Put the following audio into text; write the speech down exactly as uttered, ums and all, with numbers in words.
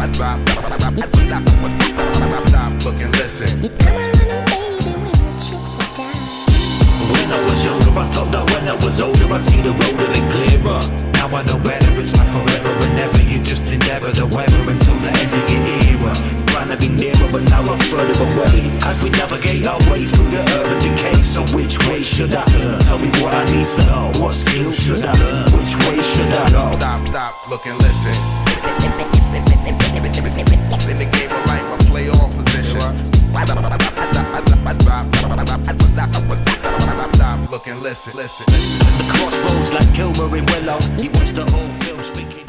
Stop, look and listen. You come around, baby, when the chips are down. When I was younger, I thought that when I was older, I see the road a bit clearer. Now I know better, it's like forever and ever. You just endeavor the weather until the end of your era. Trying to be nearer, but now I'm further away. As we navigate our way through the urban decay. So which way should I turn? Tell me what I need to know. What skills should I learn? Which way should I go? Stop, stop, look and listen. In the game of life, I play all positions. Stop, look and listen, listen, listen. The crossroads like Kilmer in Willow. He watched the whole film speaking.